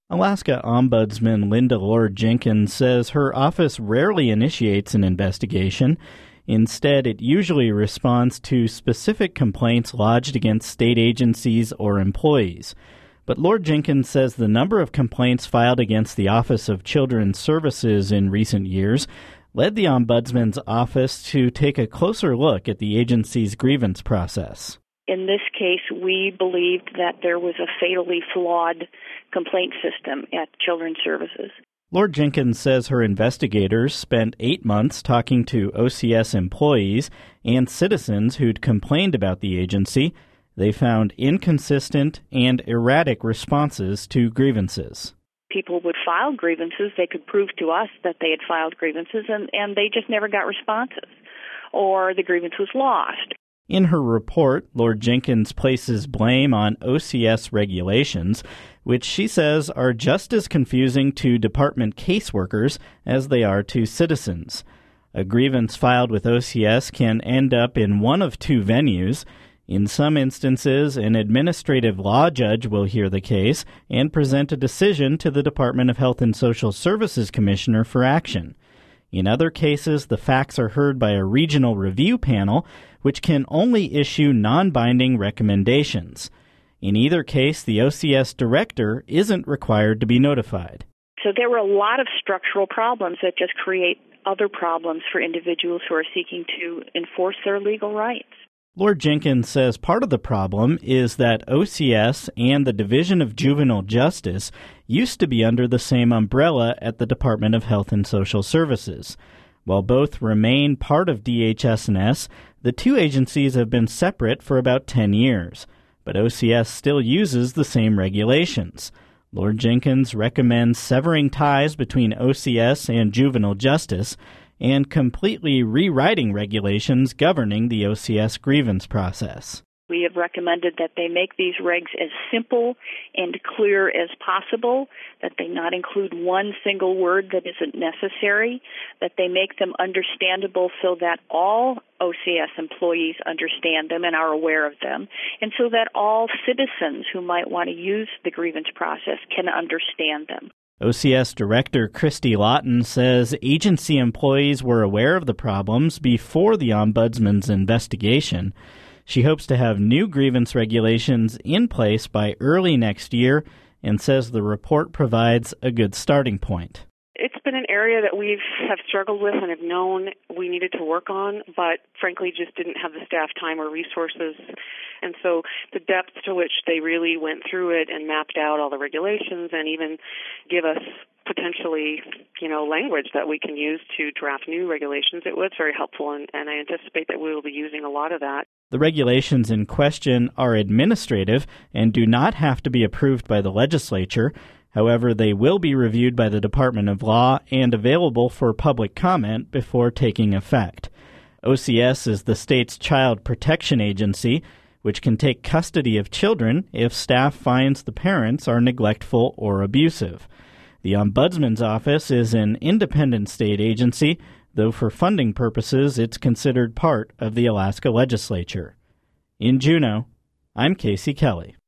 Alaska Ombudsman Linda Lord Jenkins says her office rarely initiates an investigation. Instead, it usually responds to specific complaints lodged against state agencies or employees. But Lord Jenkins says the number of complaints filed against the Office of Children's Services in recent years led the Ombudsman's office to take a closer look at the agency's grievance process. In this case, we believed that there was a fatally flawed complaint system at Children's Services. Lord Jenkins says her investigators spent 8 months talking to OCS employees and citizens who'd complained about the agency. They found inconsistent and erratic responses to grievances. People would file grievances. They could prove to us that they had filed grievances, and they just never got responses, or the grievance was lost. In her report, Lord Jenkins places blame on OCS regulations, which she says are just as confusing to department caseworkers as they are to citizens. A grievance filed with OCS can end up in one of two venues. In some instances, an administrative law judge will hear the case and present a decision to the Department of Health and Social Services Commissioner for action. In other cases, the facts are heard by a regional review panel, which can only issue non-binding recommendations. In either case, the OCS director isn't required to be notified. So there were a lot of structural problems that just create other problems for individuals who are seeking to enforce their legal rights. Lord Jenkins says part of the problem is that OCS and the Division of Juvenile Justice used to be under the same umbrella at the Department of Health and Social Services. While both remain part of DHS&S, the two agencies have been separate for about 10 years, but OCS still uses the same regulations. Lord Jenkins recommends severing ties between OCS and juvenile justice and completely rewriting regulations governing the OCS grievance process. We have recommended that they make these regs as simple and clear as possible, that they not include one single word that isn't necessary, that they make them understandable so that all OCS employees understand them and are aware of them, and so that all citizens who might want to use the grievance process can understand them. OCS Director Christy Lawton says agency employees were aware of the problems before the Ombudsman's investigation. She hopes to have new grievance regulations in place by early next year and says the report provides a good starting point. It's been an area that we have struggled with and have known we needed to work on, but frankly just didn't have the staff time or resources. And so the depth to which they really went through it and mapped out all the regulations and even give us potentially, language that we can use to draft new regulations, it was very helpful, and I anticipate that we will be using a lot of that. The regulations in question are administrative and do not have to be approved by the legislature. However, they will be reviewed by the Department of Law and available for public comment before taking effect. OCS is the state's child protection agency, which can take custody of children if staff finds the parents are neglectful or abusive. The Ombudsman's Office is an independent state agency, though for funding purposes it's considered part of the Alaska Legislature. In Juneau, I'm Casey Kelly.